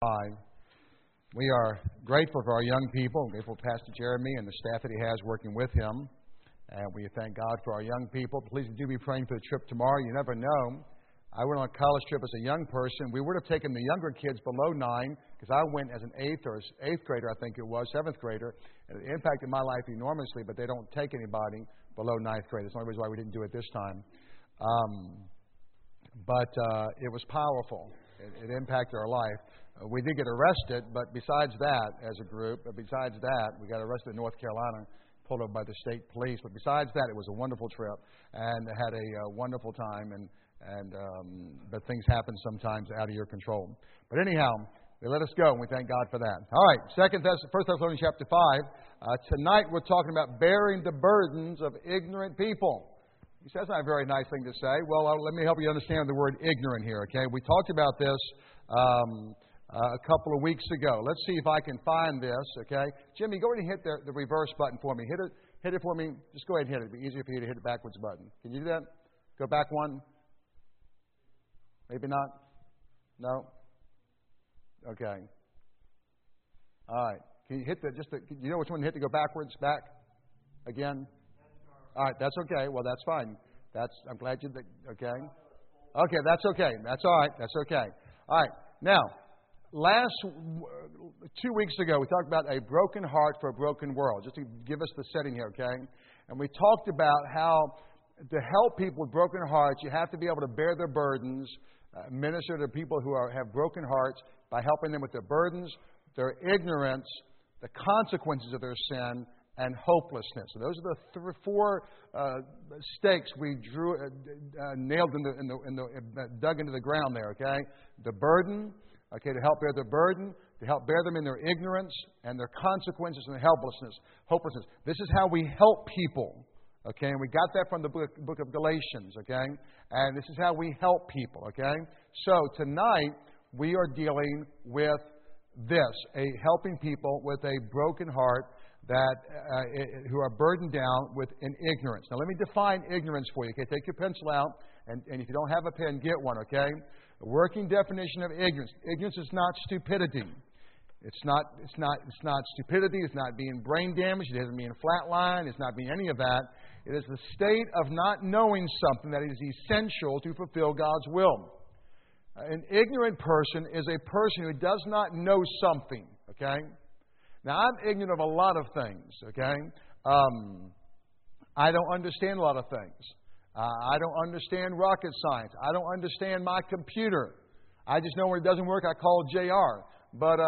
5. We are grateful for our young people, grateful for Pastor Jeremy and the staff that he has working with him. And we thank God for our young people. Please do be praying for the trip tomorrow. You never know. I went on a college trip as a young person. We would have taken the younger kids below 9 because I went as an 8th grader, I think it was, 7th grader. And it impacted my life enormously, but they don't take anybody below 9th grade. That's the only reason why we didn't do it this time. But it was powerful. It impacted our life. We did get arrested, but besides that, as a group, we got arrested in North Carolina, pulled over by the state police. But besides that, it was a wonderful trip and had a wonderful time. But things happen sometimes out of your control. But anyhow, they let us go, and we thank God for that. All right, 1 Thessalonians chapter 5. Tonight we're talking about bearing the burdens of ignorant people. You say that's not a very nice thing to say. Well, let me help you understand the word ignorant here, okay? We talked about this a couple of weeks ago. Let's see if I can find this, okay? Jimmy, go ahead and hit the reverse button for me. Hit it for me. Just go ahead and hit it. It'll be easier for you to hit the backwards button. Can you do that? Go back one. Maybe not? No? Okay. All right. Can you hit you know which one to hit to go backwards, back? Again? All right, that's okay. Well, that's fine. I'm glad you, okay? Okay, that's okay. That's all right. That's okay. All right. Now, 2 weeks ago, we talked about a broken heart for a broken world, just to give us the setting here, okay? And we talked about how to help people with broken hearts, you have to be able to bear their burdens, minister to people who have broken hearts by helping them with their burdens, their ignorance, the consequences of their sin, and hopelessness. So those are the four stakes we nailed dug into the ground there, okay? The burden, okay, to help bear their burden, to help bear them in their ignorance, and their consequences and their hopelessness. This is how we help people, okay? And we got that from the book of Galatians, okay? And this is how we help people, okay? So tonight, we are dealing with this, helping people with a broken heart who are burdened down with an ignorance. Now, let me define ignorance for you, okay? Take your pencil out, and if you don't have a pen, get one, okay? The working definition of ignorance. Ignorance is not stupidity. It's not stupidity. It's not being brain damaged. It doesn't mean flatline. It's not being any of that. It is the state of not knowing something that is essential to fulfill God's will. An ignorant person is a person who does not know something, okay? Now, I'm ignorant of a lot of things, okay? I don't understand a lot of things. I don't understand rocket science. I don't understand my computer. I just know when it doesn't work, I call JR. But,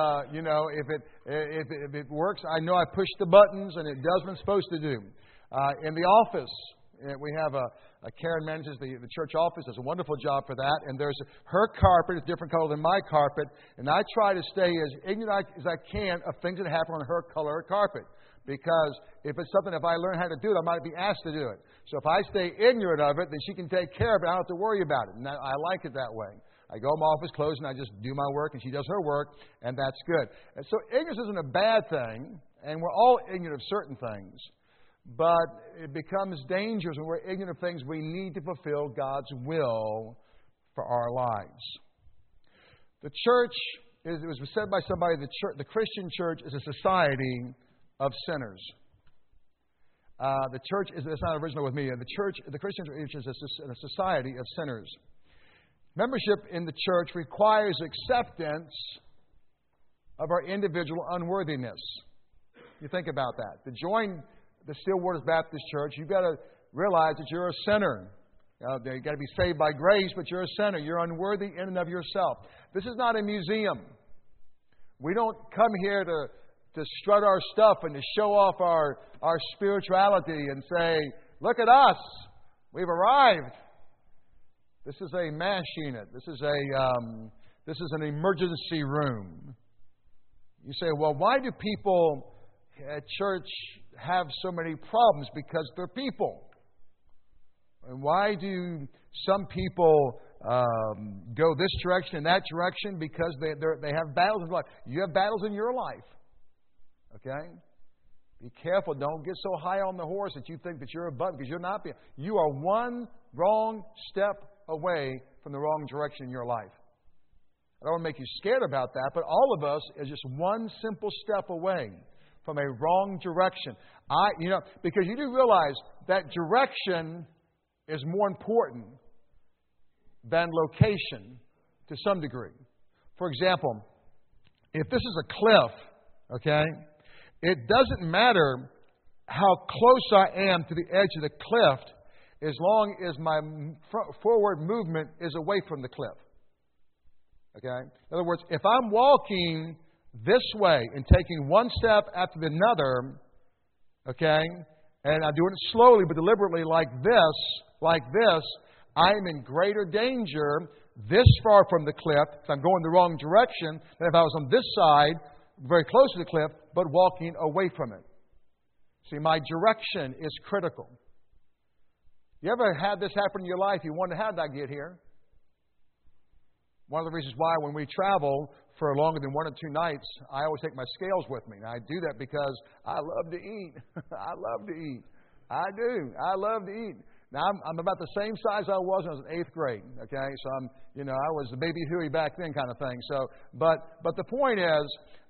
if it works, I know I push the buttons and it does what it's supposed to do. In the office, we have Karen manages the church office, does a wonderful job for that. And her carpet is a different color than my carpet. And I try to stay as ignorant as I can of things that happen on her color carpet. Because if I learn how to do it, I might be asked to do it. So if I stay ignorant of it, then she can take care of it. I don't have to worry about it. And I like it that way. I go in my office closed and I just do my work and she does her work, and that's good. And so ignorance isn't a bad thing, and we're all ignorant of certain things. But it becomes dangerous when we're ignorant of things we need to fulfill God's will for our lives. The church, it was said by somebody, the Christian church is a society of sinners. The church it's not original with me. The Christian church is a society of sinners. Membership in the church requires acceptance of our individual unworthiness. You think about that. To join the Stillwaters Baptist Church, you've got to realize that you're a sinner. You've got to be saved by grace, but you're a sinner. You're unworthy in and of yourself. This is not a museum. We don't come here to strut our stuff and to show off our spirituality and say, look at us, we've arrived. This is a MASH unit. This is an emergency room. You say, well, why do people at church have so many problems? Because they're people. And why do some people go this direction and that direction? Because they have battles in life. You have battles in your life. Okay? Be careful. Don't get so high on the horse that you think that you're above, because you're not. You are one wrong step away from the wrong direction in your life. I don't want to make you scared about that, but all of us is just one simple step away from a wrong direction. Because you do realize that direction is more important than location to some degree. For example, if this is a cliff, okay, it doesn't matter how close I am to the edge of the cliff as long as my forward movement is away from the cliff. Okay? In other words, if I'm walking this way and taking one step after another, okay, and I'm doing it slowly but deliberately like this, I'm in greater danger this far from the cliff because I'm going the wrong direction than if I was on this side, very close to the cliff, but walking away from it. See, my direction is critical. You ever had this happen in your life? You wonder, how did I get here? One of the reasons why when we travel for longer than 1 or 2 nights, I always take my scales with me. And I do that because I love to eat. I love to eat. I do. I love to eat. Now, I'm about the same size I was when I was in 8th grade. Okay, so I was the baby Huey back then kind of thing. So, but the point is,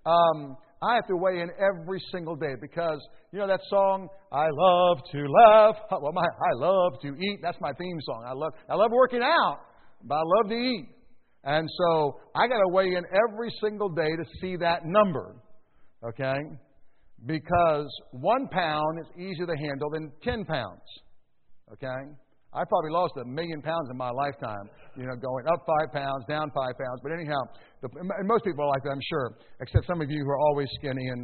I have to weigh in every single day because, that song, I love to laugh. Well, I love to eat. That's my theme song. I love working out, but I love to eat. And so I got to weigh in every single day to see that number. Okay? Because 1 pound is easier to handle than 10 pounds. Okay? I probably lost 1 million pounds in my lifetime, going up 5 pounds, down 5 pounds. But anyhow, and most people are like that, I'm sure, except some of you who are always skinny, and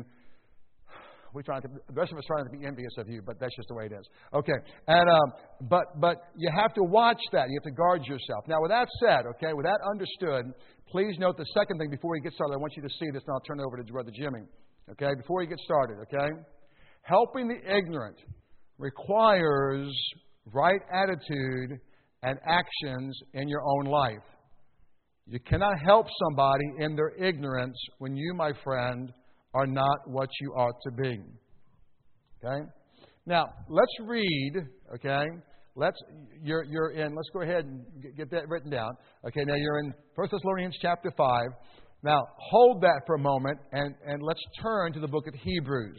the rest of us trying to be envious of you, but that's just the way it is. Okay, and but you have to watch that. You have to guard yourself. Now, with that said, okay, with that understood, please note the second thing before we get started. I want you to see this, and I'll turn it over to Brother Jimmy. Okay, before we get started, okay, helping the ignorant requires right attitude and actions in your own life. You cannot help somebody in their ignorance when you, my friend, are not what you ought to be. Okay? Now, let's read, okay? Let's go ahead and get that written down. Okay, now you're in 1 Thessalonians chapter 5. Now, hold that for a moment and let's turn to the book of Hebrews.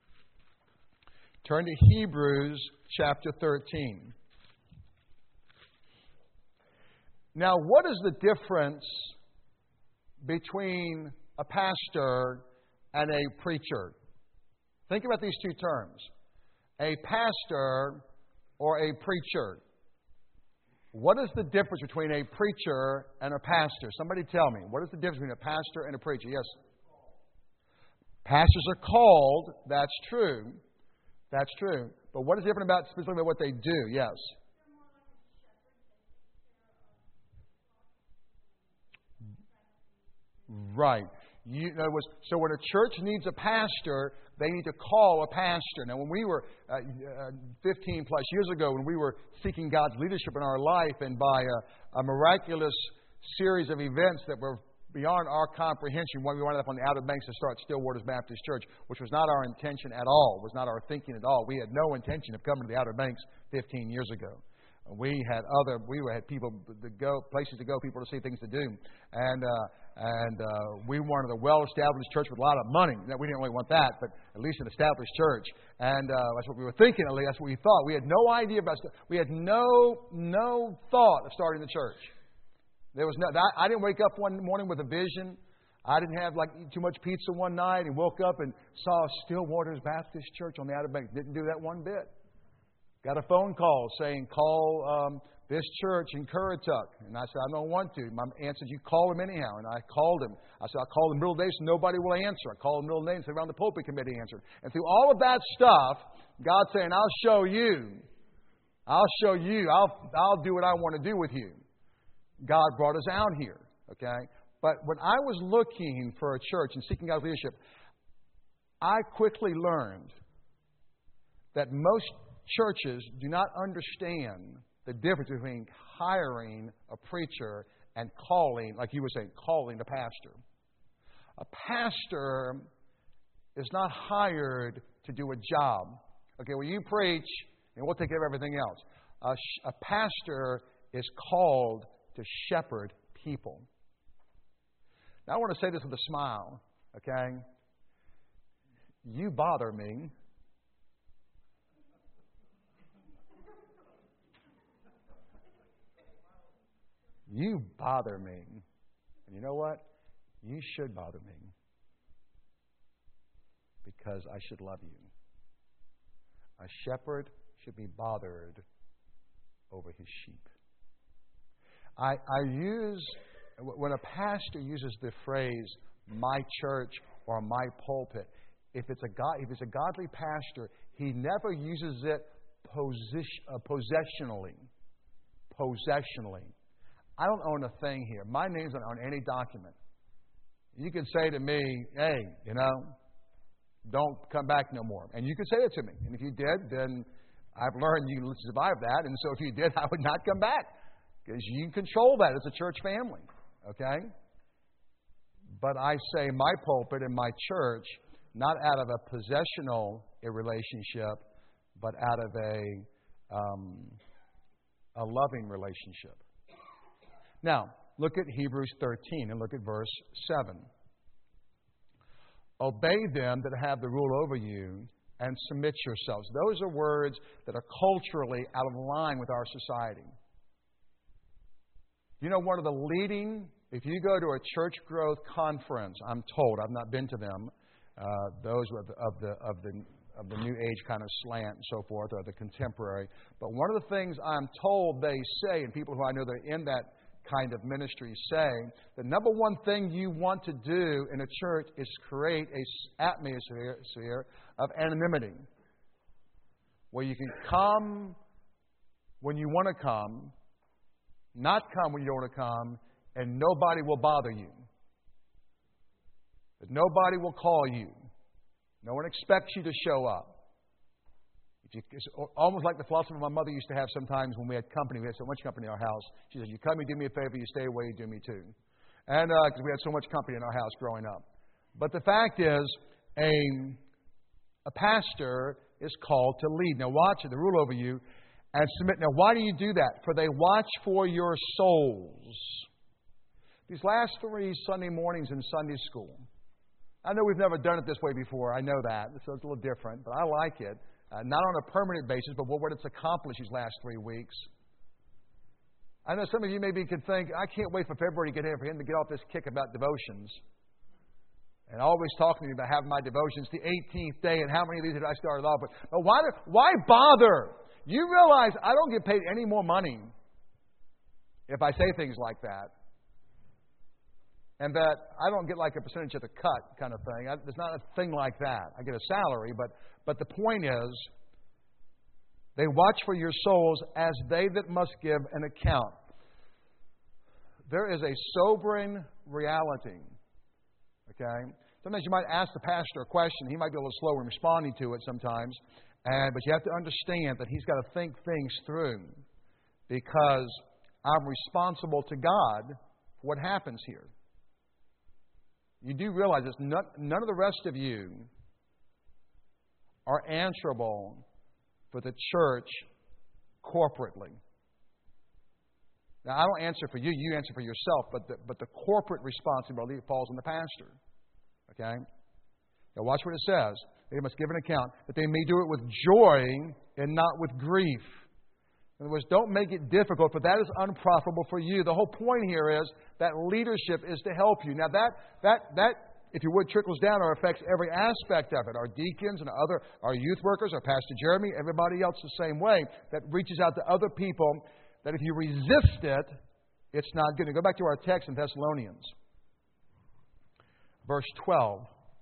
Turn to Hebrews chapter 13. Now, what is the difference between a pastor and a preacher? Think about these two terms. A pastor or a preacher. What is the difference between a preacher and a pastor? Somebody tell me. What is the difference between a pastor and a preacher? Yes. Pastors are called. That's true. That's true. But what is different about specifically what they do? Yes. Right. In other words, so when a church needs a pastor, they need to call a pastor. Now, when we were 15 plus years ago, when we were seeking God's leadership in our life, and by a miraculous series of events that were beyond our comprehension, when we wound up on the Outer Banks to start Stillwaters Baptist Church, which was not our intention at all, was not our thinking at all. We had no intention of coming to the Outer Banks 15 years ago. We had people to go, places to go, people to see, things to do, and we wanted a well-established church with a lot of money. Now, we didn't really want that, but at least an established church, and that's what we were thinking. At least that's what we thought. We had no idea about. We had no thought of starting the church. There was no. I didn't wake up one morning with a vision. I didn't have too much pizza one night and woke up and saw Stillwaters Baptist Church on the Outer Banks. Didn't do that one bit. Got a phone call saying, call this church in Currituck. And I said, I don't want to. My aunt said, you call him anyhow. And I called him. I said, I'll call in the middle of the day so nobody will answer. I called in the middle of the day and said, around the pulpit committee answered. And through all of that stuff, God's saying, I'll show you. I'll show you. I'll do what I want to do with you. God brought us out here. Okay? But when I was looking for a church and seeking God's leadership, I quickly learned that most churches do not understand the difference between hiring a preacher and calling, like you were saying, calling a pastor. A pastor is not hired to do a job. Okay, well, you preach, and we'll take care of everything else. A pastor is called to shepherd people. Now, I want to say this with a smile, okay? You bother me. You bother me. And you know what? You should bother me. Because I should love you. A shepherd should be bothered over his sheep. I use, when a pastor uses the phrase, my church or my pulpit, if it's a godly pastor, he never uses it possessionally. Possessionally. I don't own a thing here. My name's not on any document. You can say to me, hey, don't come back no more. And you can say it to me. And if you did, then I've learned you can survive that. And so if you did, I would not come back. Because you can control that as a church family. Okay? But I say my pulpit and my church, not out of a possessional relationship, but out of a loving relationship. Now, look at Hebrews 13 and look at verse 7. Obey them that have the rule over you and submit yourselves. Those are words that are culturally out of line with our society. You know, one of the leading, if you go to a church growth conference, I'm told, I've not been to them, those of the new age kind of slant and so forth, or the contemporary. But one of the things I'm told they say, and people who I know that are in that kind of ministry say, the number one thing you want to do in a church is create an atmosphere of anonymity, where you can come when you want to come, not come when you don't want to come, and nobody will bother you. That nobody will call you. No one expects you to show up. It's almost like the philosophy my mother used to have sometimes when we had company. We had so much company in our house. She said, you come, you do me a favor, you stay away, you do me too. And because we had so much company in our house growing up. But the fact is, a pastor is called to lead. Now watch it, the rule over you, and submit. Now why do you do that? For they watch for your souls. These last 3 Sunday mornings in Sunday school, I know we've never done it this way before. I know that. So it's a little different, but I like it. Not on a permanent basis, but what it's accomplished these last 3 weeks. I know some of you maybe could think, I can't wait for February to get here for him to get off this kick about devotions. And always talking to me about having my devotions the 18th day and how many of these did I start off with. But why bother? You realize I don't get paid any more money if I say things like that. And that I don't get like a percentage of the cut kind of thing. There's not a thing like that. I get a salary, but the point is, they watch for your souls as they that must give an account. There is a sobering reality. Okay? Sometimes you might ask the pastor a question. He might be a little slow in responding to it sometimes. But you have to understand that he's got to think things through. Because I'm responsible to God for what happens here. You do realize this. None of the rest of you are answerable for the church corporately. Now, I don't answer for you. You answer for yourself. But the corporate responsibility falls on the pastor. Okay? Now, watch what it says. They must give an account that they may do it with joy and not with grief. In other words, don't make it difficult, for that is unprofitable for you. The whole point here is that leadership is to help you. Now, that if you would, trickles down or affects every aspect of it. Our deacons and our youth workers, our Pastor Jeremy, everybody else the same way. That reaches out to other people, that if you resist it, it's not good. Now, go back to our text in Thessalonians. Verse 12.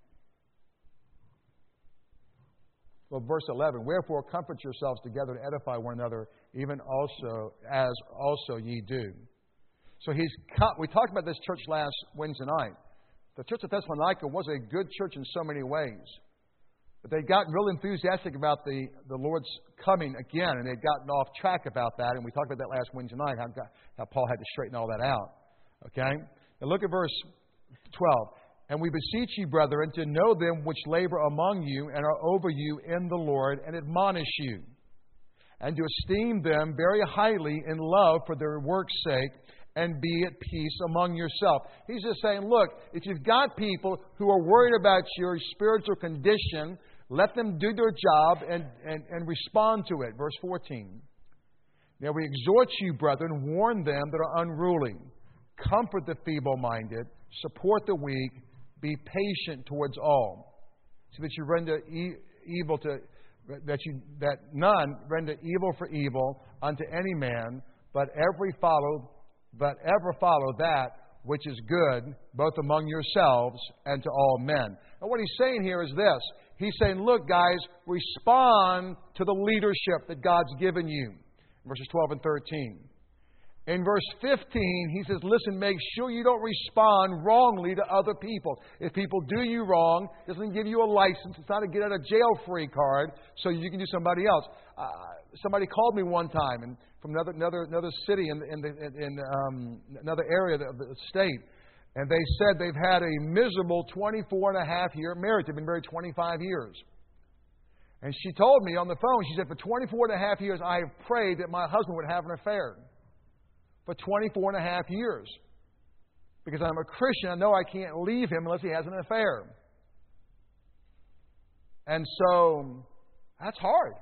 Well, verse 11, wherefore comfort yourselves together to edify one another, even also as also ye do. So we talked about this church last Wednesday night. The church of Thessalonica was a good church in so many ways. But they'd gotten real enthusiastic about the Lord's coming again, and they'd gotten off track about that. And we talked about that last Wednesday night, how Paul had to straighten all that out. Okay? Now look at verse 12. And we beseech you, brethren, to know them which labor among you and are over you in the Lord, and admonish you, and to esteem them very highly in love for their work's sake, and be at peace among yourself. He's just saying, look, if you've got people who are worried about your spiritual condition, let them do their job and respond to it. Verse 14. Now we exhort you, brethren, warn them that are unruly. Comfort the feeble-minded, support the weak, be patient towards all, so that you render evil to that none render evil for evil unto any man, but ever follow that which is good, both among yourselves and to all men. And what he's saying here is this. He's saying, look, guys, respond to the leadership that God's given you. Verses 12 and 13. In verse 15, he says, listen, make sure you don't respond wrongly to other people. If people do you wrong, it doesn't give you a license. It's not a get out of jail free card so you can do somebody else. Somebody called me one time and from another city in another area of the state. And they said they've had a miserable 24-and-a-half-year marriage. They've been married 25 years. And she told me on the phone, she said, for 24-and-a-half years, I have prayed that my husband would have an affair. For 24-and-a-half years. Because I'm a Christian, I know I can't leave him unless he has an affair. And so, that's hard.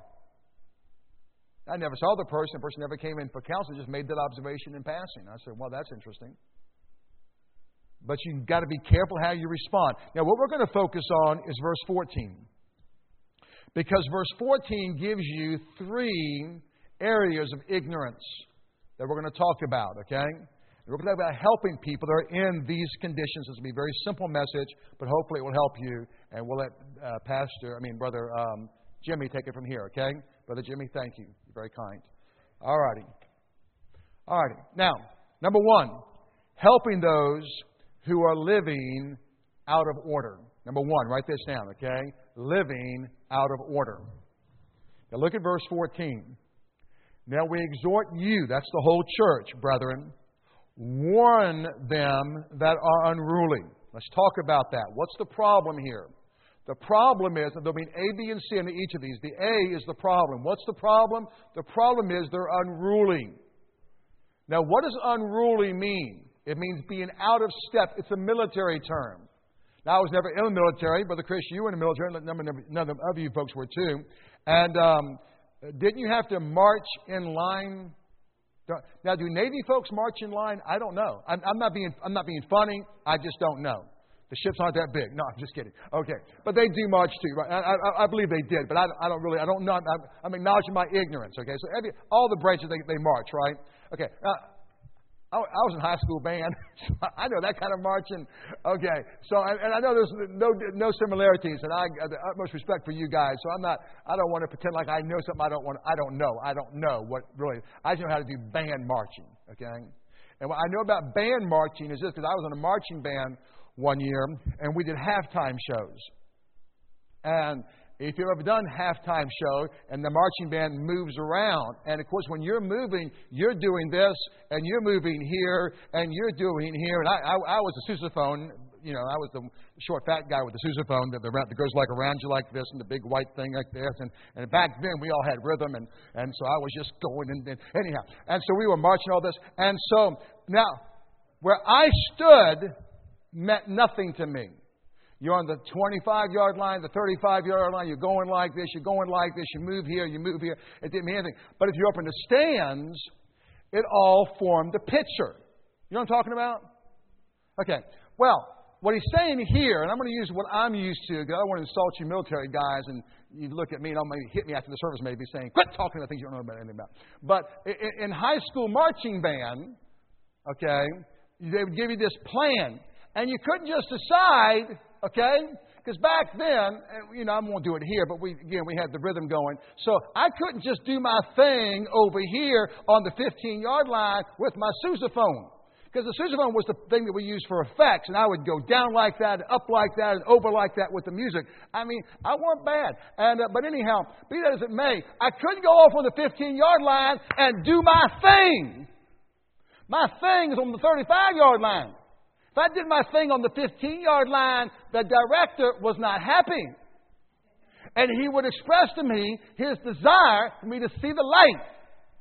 I never saw the person. The person never came in for counsel, just made that observation in passing. I said, well, that's interesting. But you've got to be careful how you respond. Now, what we're going to focus on is verse 14. Because verse 14 gives you 3 areas of ignorance that we're going to talk about, okay? We're going to talk about helping people that are in these conditions. This will be a very simple message, but hopefully it will help you. And we'll let Brother Jimmy take it from here, okay? Brother Jimmy, thank you. You're very kind. All righty. Now, number 1, helping those who are living out of order. Number 1, write this down, okay? Living out of order. Now look at verse 14. Now we exhort you, that's the whole church, brethren, warn them that are unruly. Let's talk about that. What's the problem here? The problem is, and there'll be an A, B, and C in each of these. The A is the problem. What's the problem? The problem is they're unruly. Now, what does unruly mean? It means being out of step. It's a military term. Now, I was never in the military. Brother Chris, you were in the military. None of you folks were too. And didn't you have to march in line? Now, do Navy folks march in line? I don't know. I'm not being funny. I just don't know. The ships aren't that big. No, I'm just kidding. Okay, but they do march too. Right? I believe they did, but I don't know. I'm acknowledging my ignorance. Okay, so all the branches they march, right? Okay. I was in high school band. So I know that kind of marching. Okay, so and I know there's no similarities, and I have the utmost respect for you guys. So I don't want to pretend like I know something I don't know. I don't know what really. I just know how to do band marching. Okay, and what I know about band marching is this, because I was in a marching band one year, and we did halftime shows. And if you've ever done halftime show, and the marching band moves around, and of course when you're moving, you're doing this, and you're moving here, and you're doing here. And I was a sousaphone. You know, I was the short, fat guy with the sousaphone that goes like around you like this, and the big white thing like this. And back then we all had rhythm, and so I was just going and anyhow. And so we were marching all this. And so now, where I stood meant nothing to me. You're on the 25-yard line, the 35-yard line. You're going like this. You're going like this. You move here. You move here. It didn't mean anything. But if you're up in the stands, it all formed a picture. You know what I'm talking about? Okay. Well, what he's saying here, and I'm going to use what I'm used to, because I don't want to insult you military guys, and you look at me and maybe hit me after the service, maybe saying, quit talking about things you don't know anything about. But in high school marching band, okay, they would give you this plan. And you couldn't just decide, okay? Because back then, you know, I won't do it here, but we had the rhythm going. So I couldn't just do my thing over here on the 15-yard line with my sousaphone. Because the sousaphone was the thing that we used for effects. And I would go down like that, up like that, and over like that with the music. I mean, I weren't bad. And but anyhow, be that as it may, I couldn't go off on the 15-yard line and do my thing. My thing is on the 35-yard line. If I did my thing on the 15-yard line, the director was not happy. And he would express to me his desire for me to see the light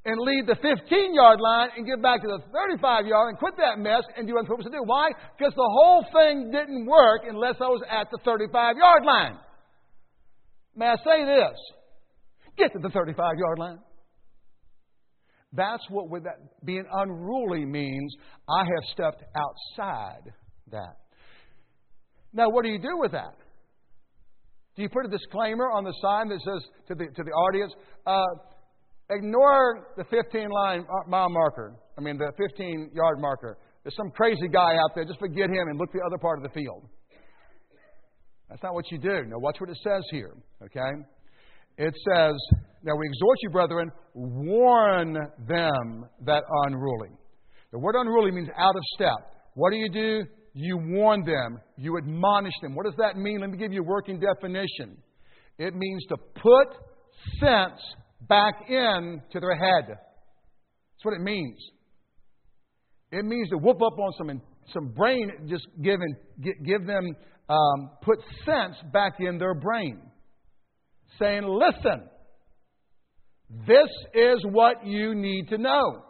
and leave the 15-yard line and get back to the 35-yard and quit that mess and do what I'm supposed to do. Why? Because the whole thing didn't work unless I was at the 35-yard line. May I say this? Get to the 35-yard line. That's what with that being unruly means. I have stepped outside that. Now, what do you do with that? Do you put a disclaimer on the sign that says to the audience, ignore the 15-mile marker. The 15-yard marker. There's some crazy guy out there. Just forget him and look the other part of the field. That's not what you do. Now, watch what it says here. Okay? It says, now we exhort you, brethren, warn them that are unruly. The word unruly means out of step. What do? You warn them. You admonish them. What does that mean? Let me give you a working definition. It means to put sense back into their head. That's what it means. It means to whoop up on some brain, just give them, put sense back in their brain. Saying, listen, this is what you need to know.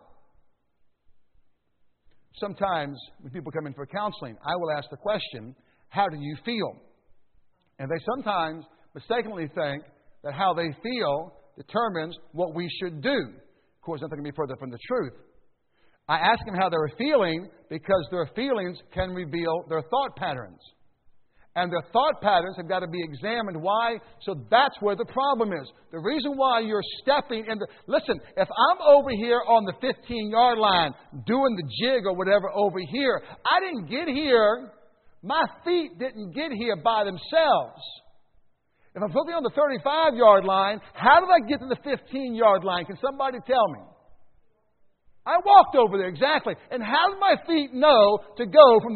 Sometimes when people come in for counseling, I will ask the question, how do you feel? And they sometimes mistakenly think that how they feel determines what we should do. Of course, nothing can be further from the truth. I ask them how they're feeling because their feelings can reveal their thought patterns. And their thought patterns have got to be examined. Why? So that's where the problem is. The reason why you're stepping in the... Listen, if I'm over here on the 15-yard line doing the jig or whatever over here, I didn't get here. My feet didn't get here by themselves. If I'm supposed to be on the 35-yard line, how did I get to the 15-yard line? Can somebody tell me? I walked over there, exactly. And how did my feet know to go from the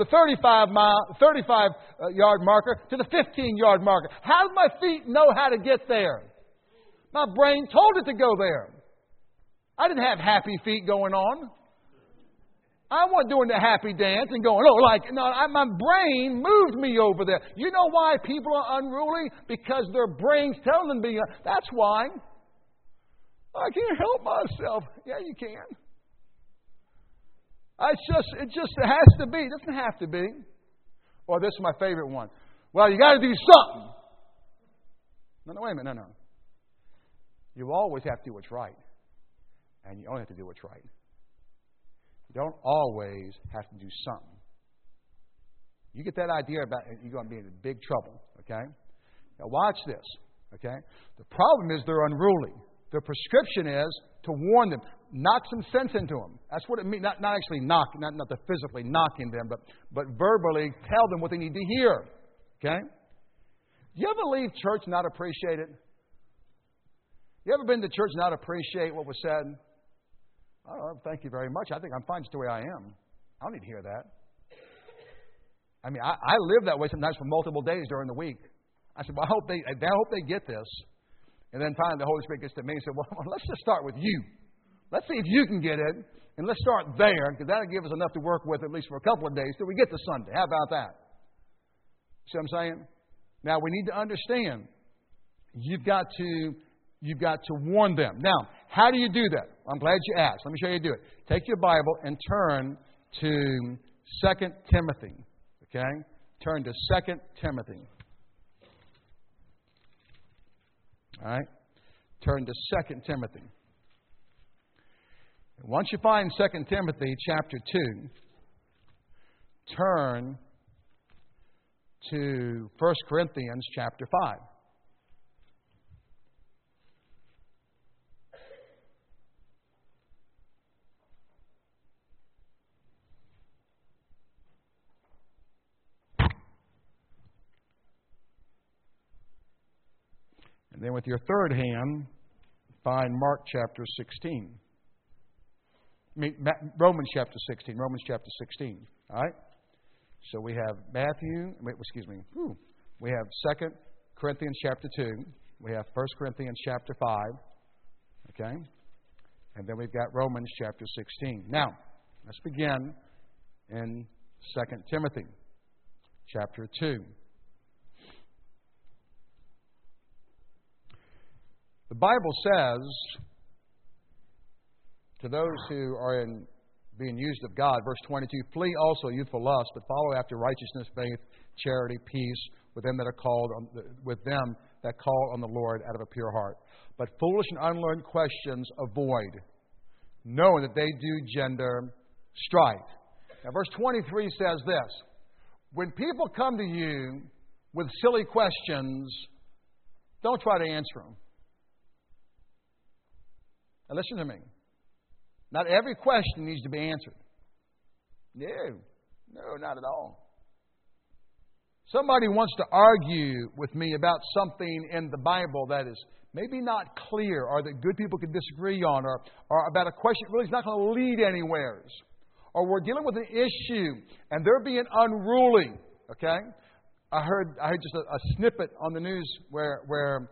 35-yard marker to the 15-yard marker? How did my feet know how to get there? My brain told it to go there. I didn't have happy feet going on. I wasn't doing the happy dance and going, my brain moved me over there. You know why people are unruly? Because their brains tell them to be. That's why. I can't help myself. Yeah, you can. It just has to be. It doesn't have to be. Or this is my favorite one. Well, you got to do something. No, wait a minute. No. You always have to do what's right. And you only have to do what's right. You don't always have to do something. You get that idea about it, you're going to be in big trouble. Okay? Now watch this. Okay? The problem is they're unruly. The prescription is to warn them. Knock some sense into them. That's what it means. Not actually knock, not the physically knocking them, but verbally tell them what they need to hear. Okay? You ever leave church not appreciate it? You ever been to church not appreciate what was said? Oh, thank you very much. I think I'm fine just the way I am. I don't need to hear that. I live that way sometimes for multiple days during the week. I said, well, I hope they get this. And then finally the Holy Spirit gets to me and said, well, let's just start with you. Let's see if you can get it, and let's start there, because that'll give us enough to work with at least for a couple of days till we get to Sunday. How about that? See what I'm saying? Now, we need to understand, you've got to warn them. Now, how do you do that? I'm glad you asked. Let me show you how to do it. Take your Bible and turn to 2 Timothy. Okay? Turn to 2 Timothy. All right? Turn to 2 Timothy. Once you find 2 Timothy chapter 2, turn to 1 Corinthians chapter 5. And then with your third hand, find Mark chapter 16. Romans chapter 16. Romans chapter 16. All right? So we have we have 2 Corinthians chapter 2. We have 1 Corinthians chapter 5. Okay? And then we've got Romans chapter 16. Now, let's begin in 2 Timothy chapter 2. The Bible says to those who are being used of God, verse 22, flee also youthful lust, but follow after righteousness, faith, charity, peace, with them that call on the Lord out of a pure heart. But foolish and unlearned questions avoid, knowing that they do gender strife. Now, verse 23 says this: when people come to you with silly questions, don't try to answer them. Now, listen to me. Not every question needs to be answered. No, not at all. Somebody wants to argue with me about something in the Bible that is maybe not clear, or that good people can disagree on, or about a question that really is not going to lead anywhere. Or we're dealing with an issue and they're being unruly. Okay? I heard just a snippet on the news where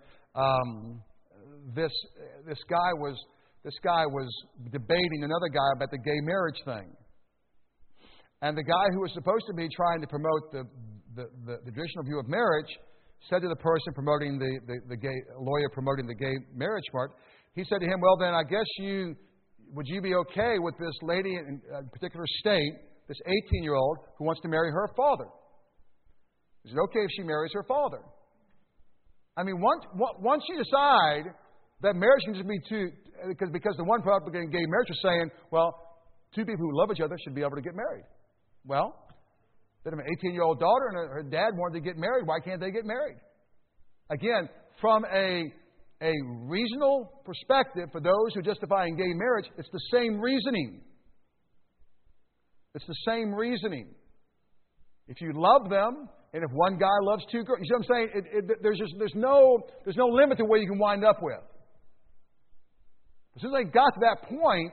this guy was debating another guy about the gay marriage thing. And the guy who was supposed to be trying to promote the traditional view of marriage said to the person promoting the gay lawyer promoting the gay marriage part, he said to him, well, then I guess would you be okay with this lady in a particular state, this 18-year-old who wants to marry her father? Is it okay if she marries her father? I mean, once you decide that marriage can just be two, because the one propagating gay marriage is saying, well, two people who love each other should be able to get married. Well, they have an 18-year-old daughter and her dad wanted to get married. Why can't they get married? Again, from a reasonable perspective, for those who justify in gay marriage, it's the same reasoning. It's the same reasoning. If you love them, and if one guy loves two girls, you see what I'm saying? There's no limit to where you can wind up with. As soon as they got to that point,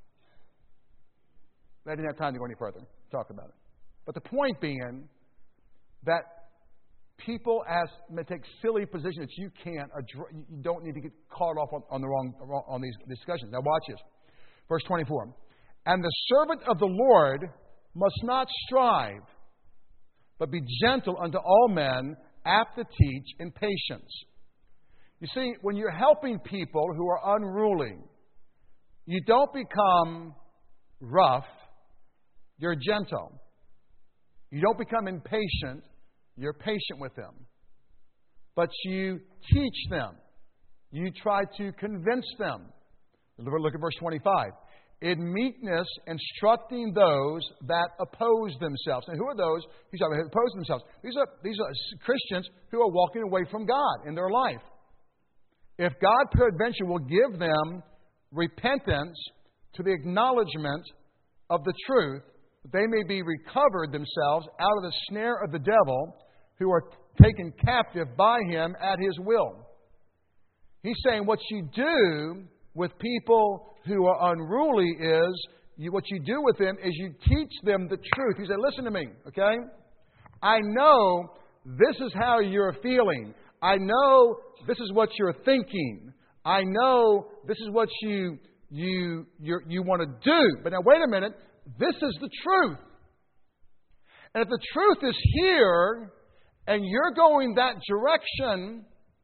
they didn't have time to go any further, talk about it. But the point being that people may take silly positions that you don't need to get caught off on these discussions. Now watch this. Verse 24. And the servant of the Lord must not strive, but be gentle unto all men, apt to teach in patience. You see, when you're helping people who are unruly, you don't become rough, you're gentle. You don't become impatient, you're patient with them. But you teach them. You try to convince them. Look at verse 25. In meekness, instructing those that oppose themselves. And who are those who oppose themselves? These are Christians who are walking away from God in their life. If God peradventure will give them repentance to the acknowledgement of the truth, they may be recovered themselves out of the snare of the devil, who are taken captive by him at his will. He's saying what you do with people who are unruly is, what you do with them is you teach them the truth. He said, listen to me, okay? I know this is how you're feeling. I know this is what you're thinking. I know this is what you want to do. But now wait a minute. This is the truth. And if the truth is here and you're going that direction,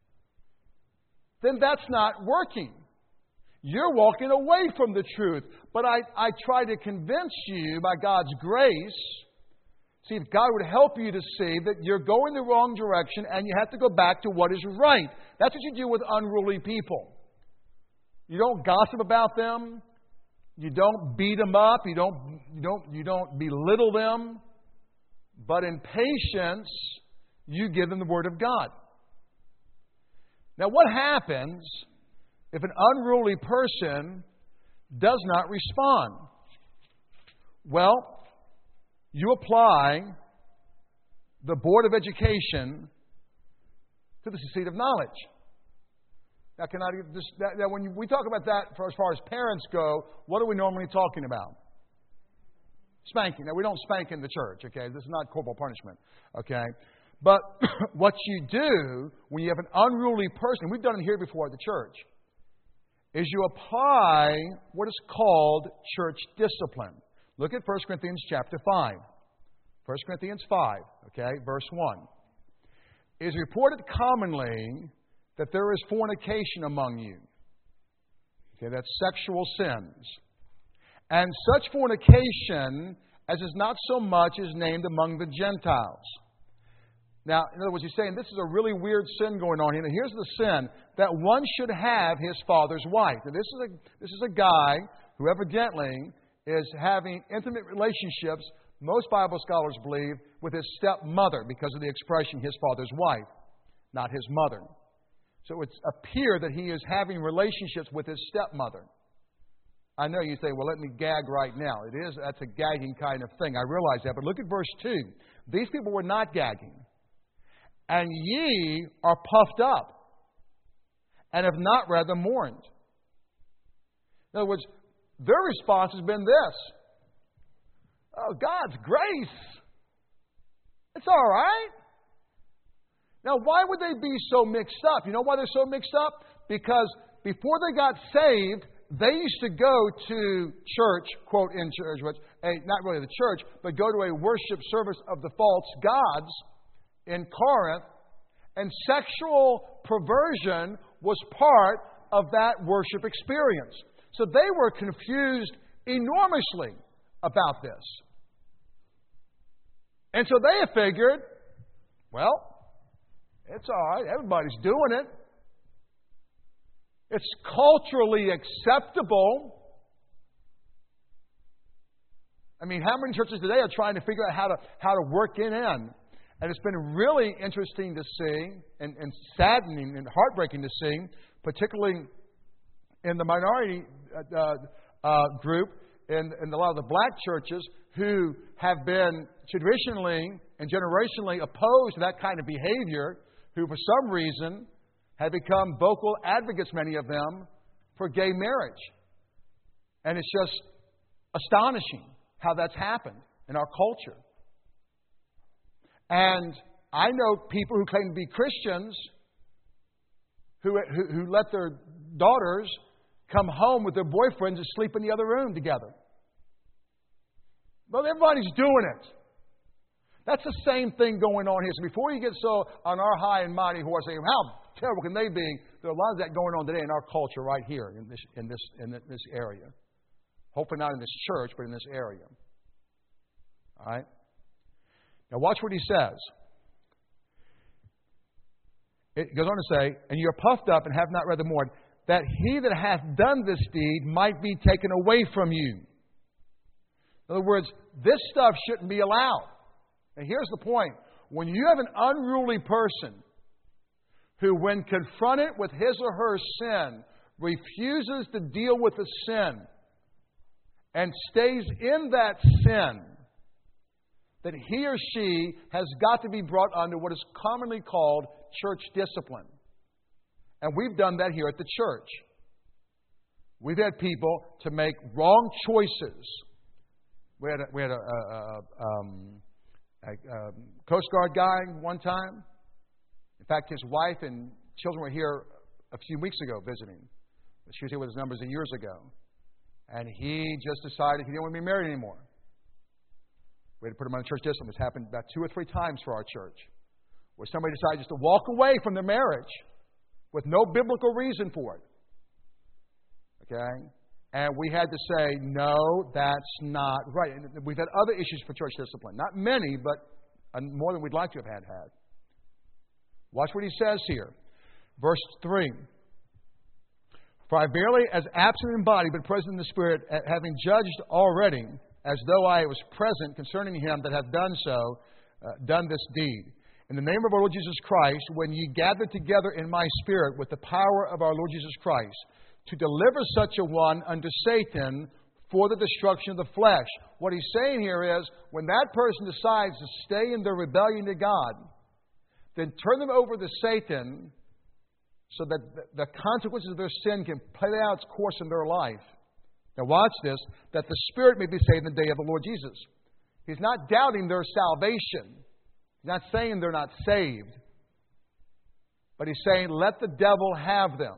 then that's not working. You're walking away from the truth. But I try to convince you by God's grace. See, if God would help you to see that you're going the wrong direction and you have to go back to what is right. That's what you do with unruly people. You don't gossip about them. You don't beat them up. You don't belittle them. But in patience, you give them the Word of God. Now, what happens if an unruly person does not respond? Well, you apply the Board of Education to the seat of knowledge. Now, when we talk about that, as far as parents go, what are we normally talking about? Spanking. Now, we don't spank in the church, okay? This is not corporal punishment, okay? But what you do when you have an unruly person, we've done it here before at the church, is you apply what is called church discipline. Look at 1 Corinthians chapter 5. 1 Corinthians 5, okay, verse 1. It is reported commonly that there is fornication among you. Okay, that's sexual sins. And such fornication as is not so much is named among the Gentiles. Now, in other words, he's saying this is a really weird sin going on here. Now, here's the sin, that one should have his father's wife. Now, this is a guy who evidently is having intimate relationships, most Bible scholars believe, with his stepmother because of the expression his father's wife, not his mother. So it appears that he is having relationships with his stepmother. I know you say, well, let me gag right now. That's a gagging kind of thing. I realize that. But look at verse 2. These people were not gagging. And ye are puffed up, and have not rather mourned. In other words, their response has been this. Oh, God's grace. It's all right. Now, why would they be so mixed up? You know why they're so mixed up? Because before they got saved, they used to go to church, quote, in church, which, not really the church, but go to a worship service of the false gods in Corinth, and sexual perversion was part of that worship experience. So they were confused enormously about this. And so they figured, well, it's all right. Everybody's doing it. It's culturally acceptable. I mean, how many churches today are trying to figure out how to work it in? And it's been really interesting to see and saddening and heartbreaking to see, particularly in the minority group, in a lot of the black churches who have been traditionally and generationally opposed to that kind of behavior, who for some reason have become vocal advocates, many of them, for gay marriage. And it's just astonishing how that's happened in our culture. And I know people who claim to be Christians who let their daughters come home with their boyfriends and sleep in the other room together. Well, everybody's doing it. That's the same thing going on here. So before you get so on our high and mighty horse, saying, how terrible can they be? There are a lot of that going on today in our culture right here in this area. Hopefully not in this church, but in this area. All right? Now watch what he says. It goes on to say, and you are puffed up and have not rather mourned, that he that hath done this deed might be taken away from you. In other words, this stuff shouldn't be allowed. And here's the point. When you have an unruly person who, when confronted with his or her sin, refuses to deal with the sin and stays in that sin, that he or she has got to be brought under what is commonly called church discipline. And we've done that here at the church. We've had people to make wrong choices. We had a Coast Guard guy one time. In fact, his wife and children were here a few weeks ago visiting. She was here with his numbers years ago. And he just decided he didn't want to be married anymore. We had to put him on church discipline. This happened about 2 or 3 times for our church, where somebody decided just to walk away from their marriage with no biblical reason for it. Okay? And we had to say, no, that's not right. And we've had other issues for church discipline. Not many, but more than we'd like to have had. Watch what he says here. Verse 3. For I verily, as absent in body, but present in the Spirit, having judged already, as though I was present concerning him that hath done so, done this deed. In the name of our Lord Jesus Christ, when ye gather together in my spirit with the power of our Lord Jesus Christ, to deliver such a one unto Satan for the destruction of the flesh. What he's saying here is, when that person decides to stay in their rebellion to God, then turn them over to Satan so that the consequences of their sin can play out its course in their life. Now watch this, that the spirit may be saved in the day of the Lord Jesus. He's not doubting their salvation. He's not saying they're not saved. But he's saying, let the devil have them.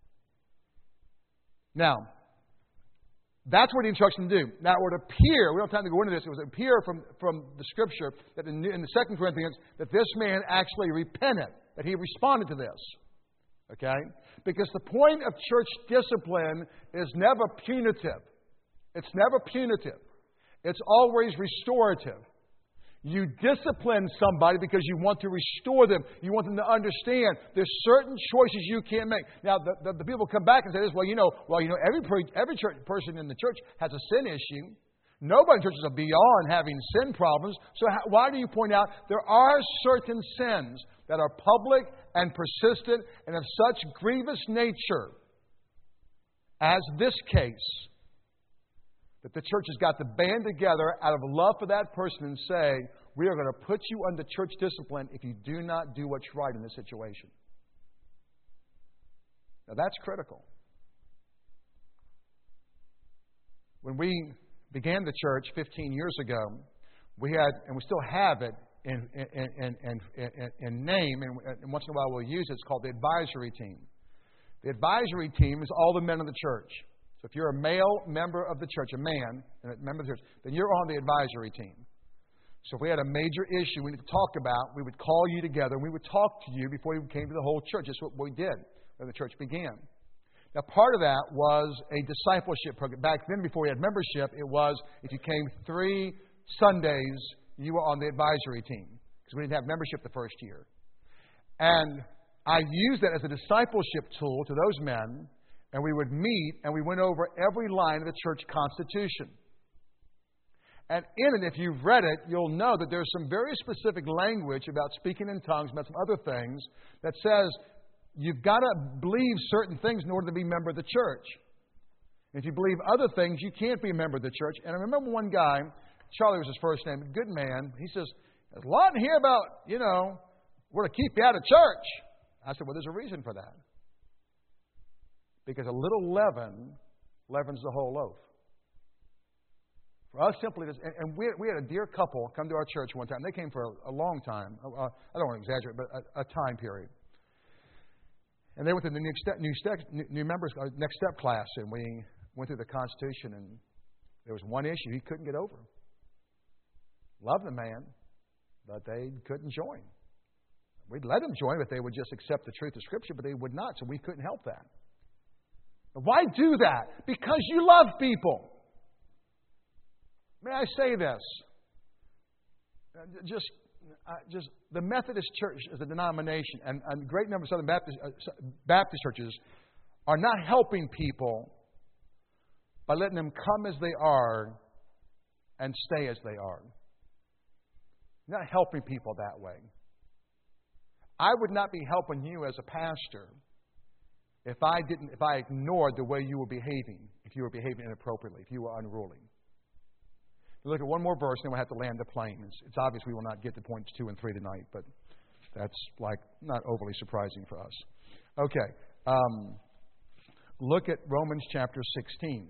Now, that's what he instructs them to do. Now, it would appear, we don't have time to go into this, it would appear from the Scripture that in the 2 Corinthians that this man actually repented, that he responded to this. Okay? Because the point of church discipline is never punitive. It's never punitive. It's always restorative. You discipline somebody because you want to restore them. You want them to understand there's certain choices you can't make. Now, the people come back and say this, every person in the church has a sin issue. Nobody in churches are beyond having sin problems. So why do you point out there are certain sins that are public and persistent and of such grievous nature as this case, that the church has got to band together out of love for that person and say, we are going to put you under church discipline if you do not do what's right in this situation. Now that's critical. When we began the church 15 years ago, we had, and we still have it in name, and once in a while we'll use it, it's called the advisory team. The advisory team is all the men of the church. So if you're a male member of the church, a man, and a member of the church, then you're on the advisory team. So if we had a major issue we need to talk about, we would call you together and we would talk to you before you came to the whole church. That's what we did when the church began. Now, part of that was a discipleship program. Back then, before we had membership, it was if you came 3 Sundays, you were on the advisory team because we didn't have membership the first year. And I used that as a discipleship tool to those men, and we would meet and we went over every line of the church constitution. And in it, if you've read it, you'll know that there's some very specific language about speaking in tongues, about some other things, that says you've got to believe certain things in order to be a member of the church. If you believe other things, you can't be a member of the church. And I remember one guy, Charlie was his first name, a good man. He says, there's a lot in here about, we're to keep you out of church. I said, well, there's a reason for that. Because a little leaven leavens the whole loaf. For us, simply, and we had a dear couple come to our church one time. They came for a long time. I don't want to exaggerate, but a time period. And they went through the new members next step class, and we went through the Constitution, and there was one issue he couldn't get over. Loved the man, but they couldn't join. We'd let them join, but they would just accept the truth of Scripture, but they would not, so we couldn't help that. But why do that? Because you love people. May I say this? Just the Methodist Church as a denomination and a great number of Southern Baptist churches are not helping people by letting them come as they are and stay as they are. You're not helping people that way. I would not be helping you as a pastor if I ignored the way you were behaving, if you were behaving inappropriately, if you were unruly. We'll look at one more verse, and then we'll have to land the plane. It's obvious we will not get to points 2 and 3 tonight, but that's not overly surprising for us. Okay. Look at Romans chapter 16.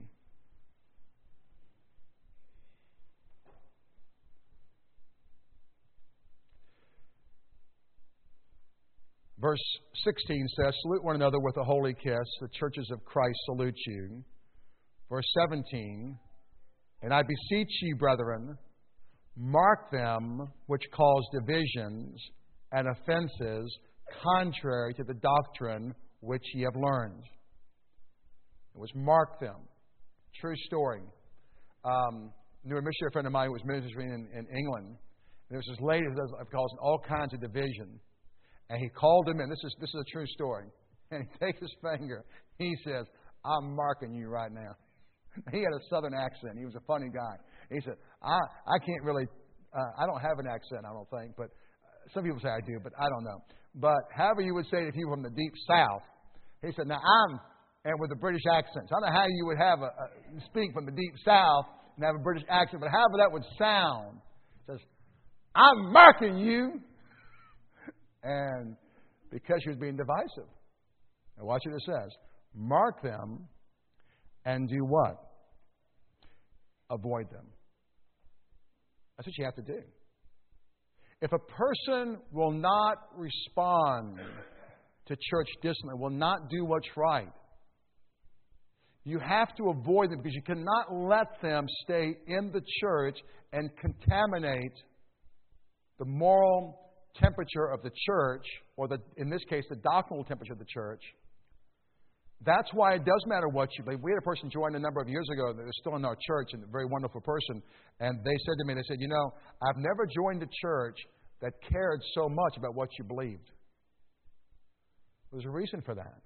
Verse 16 says, salute one another with a holy kiss. The churches of Christ salute you. Verse 17, and I beseech you, brethren, mark them which cause divisions and offenses contrary to the doctrine which ye have learned. It was mark them. True story. Knew a missionary friend of mine who was ministering in England. And there was this lady who was causing all kinds of division. And he called him in. This is a true story. And he takes his finger. He says, I'm marking you right now. He had a southern accent. He was a funny guy. He said, I can't really, I don't have an accent, I don't think. But some people say I do, but I don't know. But however you would say it if you were from the deep south. He said, now and with a British accent. So I don't know how you would have speak from the deep south and have a British accent, but however that would sound. He says, I'm marking you. And because she was being divisive. Now watch what it says. Mark them and do what? Avoid them. That's what you have to do. If a person will not respond to church discipline, will not do what's right, you have to avoid them because you cannot let them stay in the church and contaminate the moral temperature of the church, or in this case, the doctrinal temperature of the church, That's why it does matter what you believe. We had a person join a number of years ago that was still in our church, and a very wonderful person. And they said to me, they said, you know, I've never joined a church that cared so much about what you believed. There's a reason for that.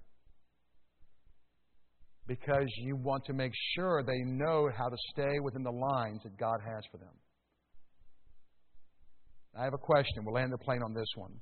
Because you want to make sure they know how to stay within the lines that God has for them. I have a question. We'll land the plane on this one.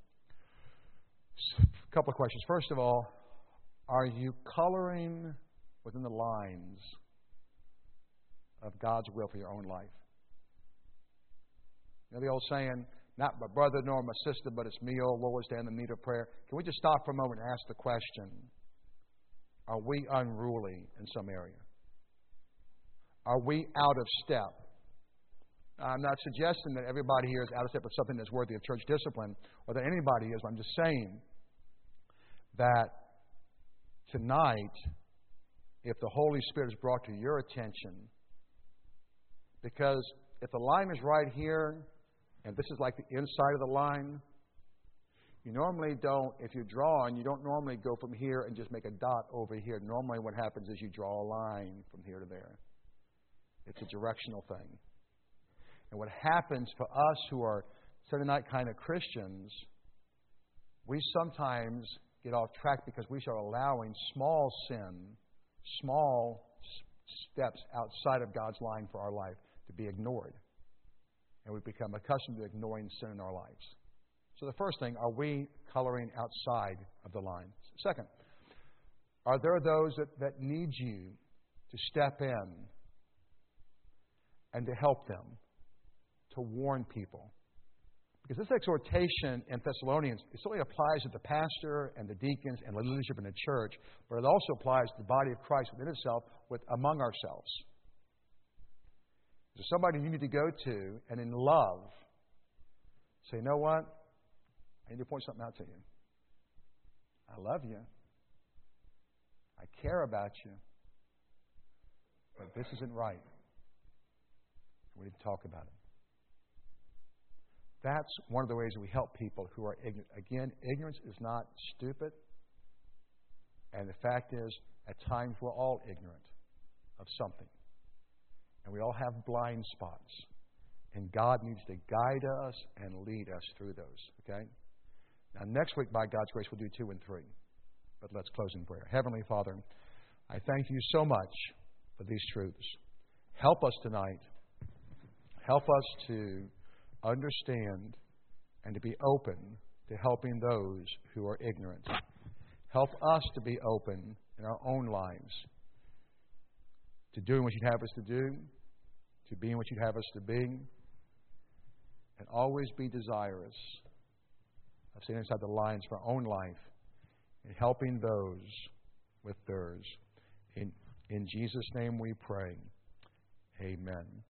A couple of questions. First of all, are you coloring within the lines of God's will for your own life? You know the old saying, not my brother nor my sister, but it's me, O Lord, stand in the need of prayer. Can we just stop for a moment and ask the question, are we unruly in some area? Are we out of step? I'm not suggesting that everybody here is out of step with something that's worthy of church discipline, or that anybody is. I'm just saying that tonight, if the Holy Spirit is brought to your attention, because if the line is right here, and this is like the inside of the line, you normally don't, if you're drawing, you don't normally go from here and just make a dot over here. Normally what happens is you draw a line from here to there. It's a directional thing. And what happens for us who are Sunday night kind of Christians, we sometimes get off track because we start allowing small sin, small steps outside of God's line for our life to be ignored. And we become accustomed to ignoring sin in our lives. So the first thing, are we coloring outside of the lines? Second, are there those that need you to step in and to help them, to warn people? Because this exhortation in Thessalonians, it certainly applies to the pastor and the deacons and the leadership in the church, but it also applies to the body of Christ within itself, among ourselves. There's somebody you need to go to and in love say, you know what? I need to point something out to you. I love you. I care about you. But this isn't right. We need to talk about it. That's one of the ways that we help people who are ignorant. Again, ignorance is not stupid. And the fact is, at times we're all ignorant of something. And we all have blind spots. And God needs to guide us and lead us through those. Okay? Now, next week, by God's grace, we'll do 2 and 3. But let's close in prayer. Heavenly Father, I thank you so much for these truths. Help us tonight. Help us to understand and to be open to helping those who are ignorant. Help us to be open in our own lives to doing what you'd have us to do, to being what you'd have us to be, and always be desirous of staying inside the lines of our own life and helping those with theirs. In Jesus' name we pray. Amen.